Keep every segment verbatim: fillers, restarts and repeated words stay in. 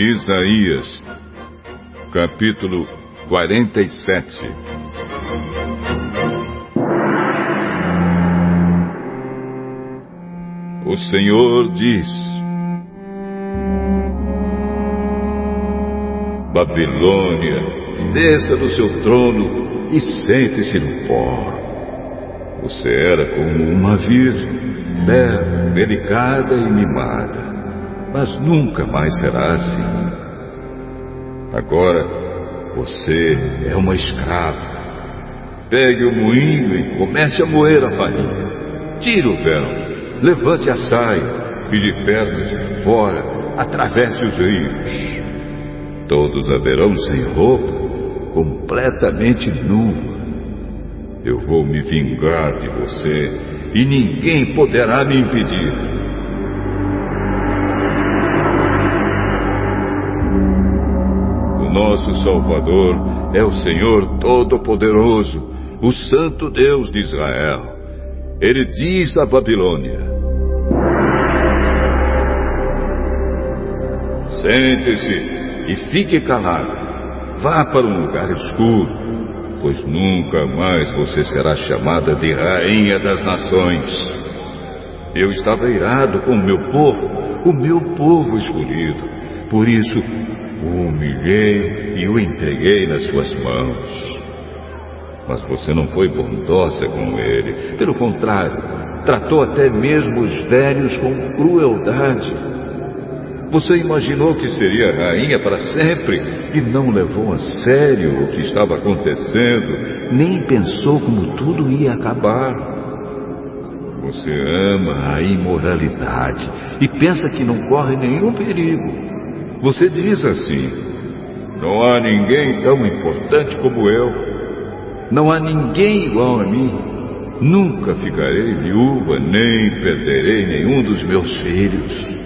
Isaías, capítulo quarenta e sete. O Senhor diz: Babilônia, desça do seu trono e sente-se no pó. Você era como uma virgem, bela, delicada e mimada, mas nunca mais será assim. Agora você é uma escrava. Pegue o moinho e comece a moer a farinha. Tire o véu, levante a saia e de pernas de fora atravesse os rios. Todos a verão sem roupa, completamente nua. Eu vou me vingar de você e ninguém poderá me impedir. O nosso Salvador é o Senhor Todo-Poderoso, o Santo Deus de Israel. Ele diz à Babilônia: sente-se e fique calado. Vá para um lugar escuro, pois nunca mais você será chamada de Rainha das Nações. Eu estava irado com o meu povo, o meu povo escolhido. Por isso, o humilhei e o entreguei nas suas mãos. Mas você não foi bondosa com ele. Pelo contrário, tratou até mesmo os velhos com crueldade. Você imaginou que seria rainha para sempre e não levou a sério o que estava acontecendo, nem pensou como tudo ia acabar. Você ama a imoralidade e pensa que não corre nenhum perigo. Você diz assim: não há ninguém tão importante como eu. Não há ninguém igual a mim. Nunca ficarei viúva, nem perderei nenhum dos meus filhos.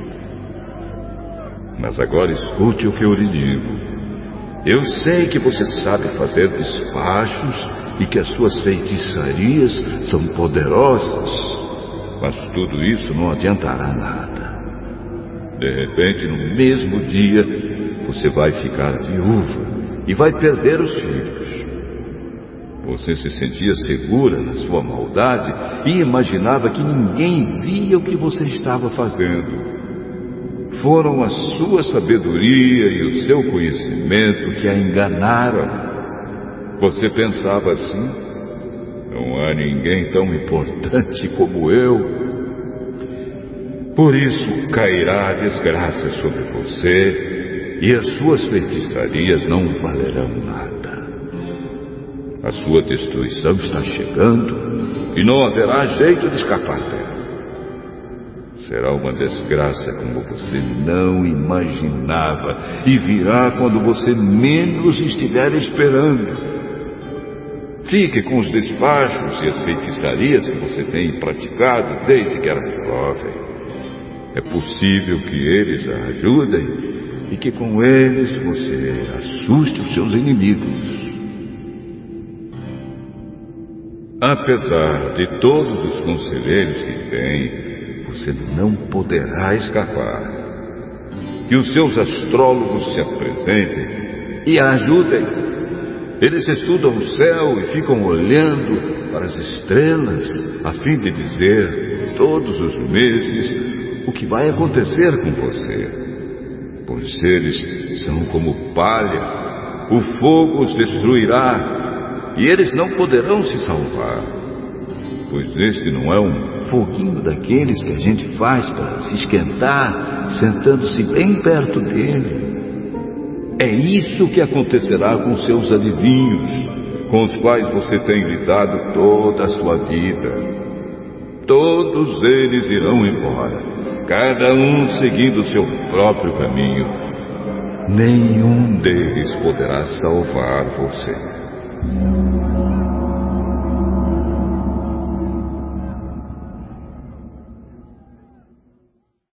Mas agora escute o que eu lhe digo. Eu sei que você sabe fazer despachos e que as suas feitiçarias são poderosas, mas tudo isso não adiantará nada. De repente, no mesmo dia, você vai ficar viúva e vai perder os filhos. Você se sentia segura na sua maldade e imaginava que ninguém via o que você estava fazendo. Foram a sua sabedoria e o seu conhecimento que a enganaram. Você pensava assim: não há ninguém tão importante como eu. Por isso cairá a desgraça sobre você e as suas feitiçarias não valerão nada. A sua destruição está chegando e não haverá jeito de escapar dela. Será uma desgraça como você não imaginava e virá quando você menos estiver esperando. Fique com os despachos e as feitiçarias que você tem praticado desde que era jovem. É possível que eles a ajudem e que com eles você assuste os seus inimigos. Apesar de todos os conselheiros que tem, você não poderá escapar. Que os seus astrólogos se apresentem e a ajudem. Eles estudam o céu e ficam olhando para as estrelas a fim de dizer todos os meses o que vai acontecer com você. Pois eles são como palha, o fogo os destruirá e eles não poderão se salvar. Pois este não é um foguinho daqueles que a gente faz para se esquentar, sentando-se bem perto dele. É isso que acontecerá com seus adivinhos, com os quais você tem lidado toda a sua vida. Todos eles irão embora, cada um seguindo o seu próprio caminho. Nenhum deles poderá salvar você.